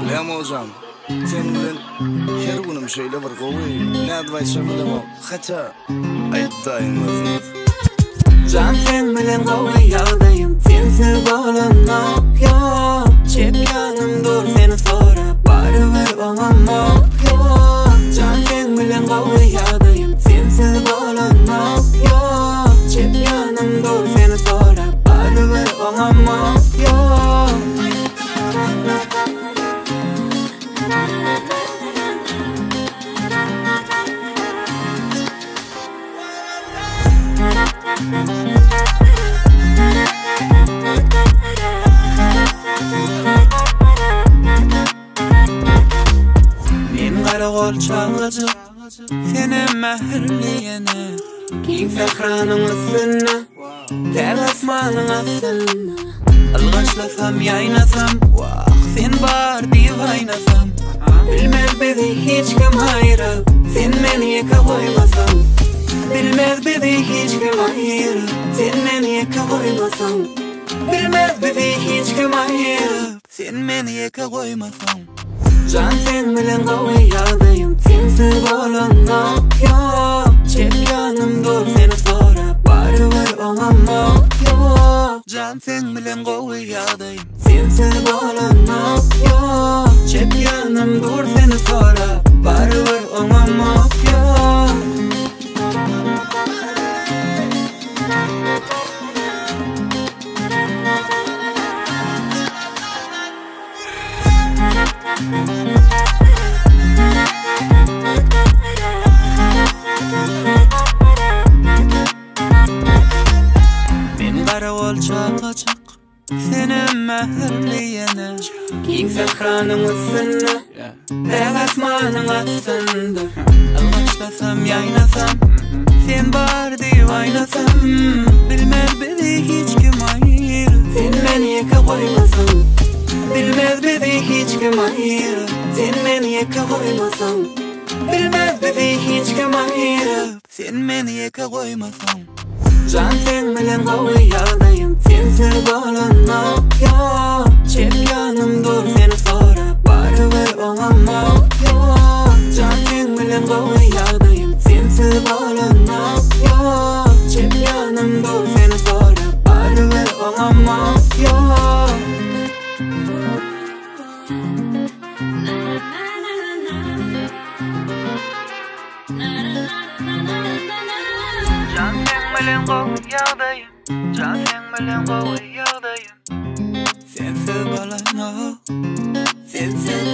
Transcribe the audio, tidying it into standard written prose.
Lem hocam, sen bilen her günüm şeýle bir gowy, näde baýşam bilemem. Haça aýtdaýyn özüňiz. Can sen bilen gowy ýagdaýym, sensiz bolanok ýok. Çepýanym dur seni sorap, barybir oňamak ýok. Can sen bilen gowy ýagdaýym, sensiz bolanok ýok. Çepýanym dur seni sorap, barybir oňamak ýok. Men garagol çalgıcı, senin mähirliyene. Giň sehranyň üstüne, täze asmanyň astyna. Algaçlasam ýaýnasam, waq sen bar diýip aýnasam. Bilmez bizi hiç kim haýryp, sen meni ýeke goýmasam. Bilmez bizi hiç kim haýryp, sen meni ýeke goýmasam. Bilmez bizi hiç kim haýryp, sen meni ýeke goýmasam. Can sen bilen gowy ýagdaýym, sensiz bolanok ýok. Çepýanym dur seni sorap, barybir oňamak ýok. Can sen bilen gowy ýagdaýym, sensiz bolanok ýok. Çepýanym dur seni sorap, barybir oňamak ýok. Men garagol çalgıçyk, senin mähirliyene. Giň sehranyň üstüne, täze asmanyň astyna. Algaçlasam ýaýnasam, sen bar diýip aýnasam. Bilmez bizi hiç kim haýryp, sen meni ýeke goýmasam. Bilmez bizi hiç kim haýryp, sen meni ýeke goýmasam. Bilmez bizi hiç kim haýryp, sen meni ýeke goýmasam. Can sen bilen gowy ýagdaýym, sensiz bolanok ýok. Çepýanym dur seni sorap, barybir oňamak ýok. Can sen bilen gowy ýagdaýym, sensiz bolanok ýok. Çepýanym dur seni sorap, barybir oňamak ýok. Can sen bilen gowy ýagdaýym, can sen bilen gowy ýagdaýym. Sensiz bolanok, sensiz